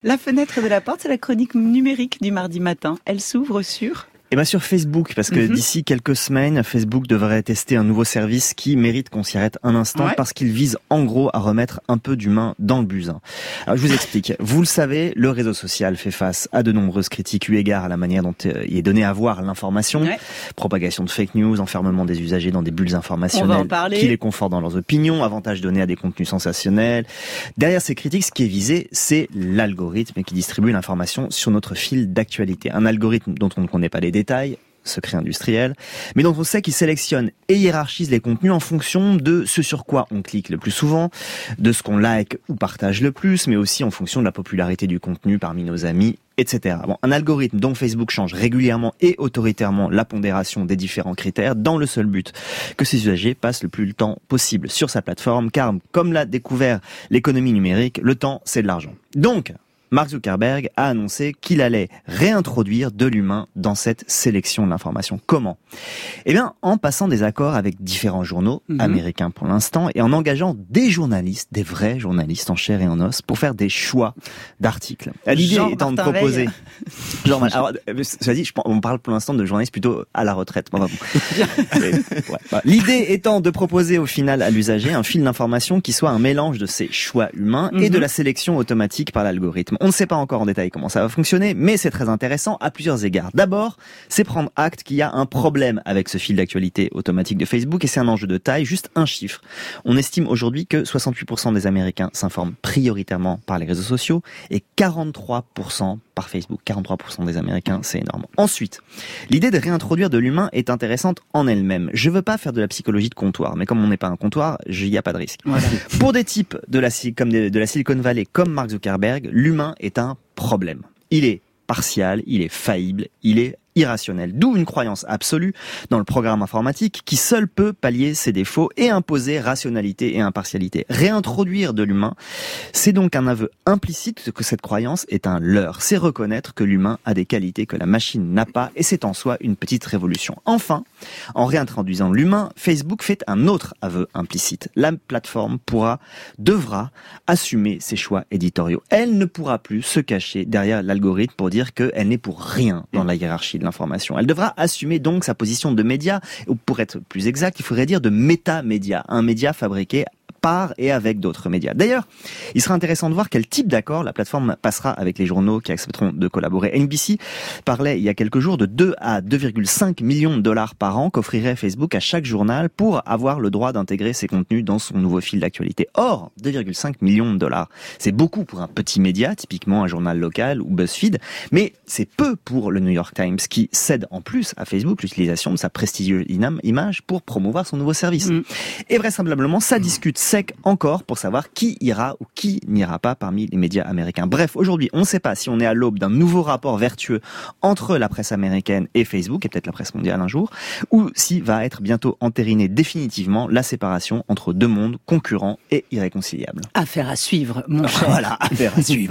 La fenêtre de la porte, c'est la chronique numérique du mardi matin. Elle s'ouvre sur... Sur Facebook, parce que d'ici quelques semaines, Facebook devrait tester un nouveau service qui mérite qu'on s'y arrête un instant, parce qu'il vise en gros à remettre un peu d'humain dans le buzz. Alors je vous explique. Vous le savez, le réseau social fait face à de nombreuses critiques eu égard à la manière dont il est donné à voir l'information, propagation de fake news, enfermement des usagers dans des bulles informationnelles qui les confortent dans leurs opinions, avantages donnés à des contenus sensationnels. Derrière ces critiques, ce qui est visé, c'est l'algorithme qui distribue l'information sur notre fil d'actualité. Un algorithme dont on ne connaît pas les détails, secret industriel, mais dont on sait qu'il sélectionne et hiérarchise les contenus en fonction de ce sur quoi on clique le plus souvent, de ce qu'on like ou partage le plus, mais aussi en fonction de la popularité du contenu parmi nos amis, etc. Un algorithme dont Facebook change régulièrement et autoritairement la pondération des différents critères dans le seul but que ses usagers passent le plus de temps possible sur sa plateforme, car comme l'a découvert l'économie numérique, le temps c'est de l'argent. Donc, Mark Zuckerberg a annoncé qu'il allait réintroduire de l'humain dans cette sélection de l'information. Comment ? En passant des accords avec différents journaux américains pour l'instant et en engageant des journalistes, des vrais journalistes en chair et en os pour faire des choix d'articles. L'idée étant de proposer... on parle pour l'instant de journalistes plutôt à la retraite. L'idée étant de proposer au final à l'usager un fil d'information qui soit un mélange de ces choix humains et de la sélection automatique par l'algorithme. On ne sait pas encore en détail comment ça va fonctionner, mais c'est très intéressant à plusieurs égards. D'abord, c'est prendre acte qu'il y a un problème avec ce fil d'actualité automatique de Facebook, et c'est un enjeu de taille, juste un chiffre. On estime aujourd'hui que 68% des Américains s'informent prioritairement par les réseaux sociaux, et 43% par Facebook. 43% des Américains, c'est énorme. Ensuite, l'idée de réintroduire de l'humain est intéressante en elle-même. Je veux pas faire de la psychologie de comptoir, mais comme on n'est pas un comptoir, il n'y a pas de risque. Voilà. Pour des types de la Silicon Valley comme Mark Zuckerberg, l'humain est un problème. Il est partial, il est faillible, il est irrationnel. D'où une croyance absolue dans le programme informatique qui seul peut pallier ses défauts et imposer rationalité et impartialité. Réintroduire de l'humain, c'est donc un aveu implicite que cette croyance est un leurre. C'est reconnaître que l'humain a des qualités que la machine n'a pas, et c'est en soi une petite révolution. Enfin, en réintroduisant l'humain, Facebook fait un autre aveu implicite. La plateforme devra assumer ses choix éditoriaux. Elle ne pourra plus se cacher derrière l'algorithme pour dire qu'elle n'est pour rien dans la hiérarchie de l'information. Elle devra assumer donc sa position de média, ou pour être plus exact, il faudrait dire de méta-média, un média fabriqué par et avec d'autres médias. D'ailleurs, il sera intéressant de voir quel type d'accord la plateforme passera avec les journaux qui accepteront de collaborer. NBC parlait il y a quelques jours de 2 à 2,5 millions de dollars par an qu'offrirait Facebook à chaque journal pour avoir le droit d'intégrer ses contenus dans son nouveau fil d'actualité. Or, 2,5 millions de dollars, c'est beaucoup pour un petit média, typiquement un journal local ou BuzzFeed, mais c'est peu pour le New York Times qui cède en plus à Facebook l'utilisation de sa prestigieuse image pour promouvoir son nouveau service. Et vraisemblablement, ça discute sec encore pour savoir qui ira ou qui n'ira pas parmi les médias américains. Bref, aujourd'hui, on ne sait pas si on est à l'aube d'un nouveau rapport vertueux entre la presse américaine et Facebook, et peut-être la presse mondiale un jour, ou si va être bientôt entérinée définitivement la séparation entre deux mondes concurrents et irréconciliables. Affaire à suivre, mon cher. Voilà, affaire à suivre.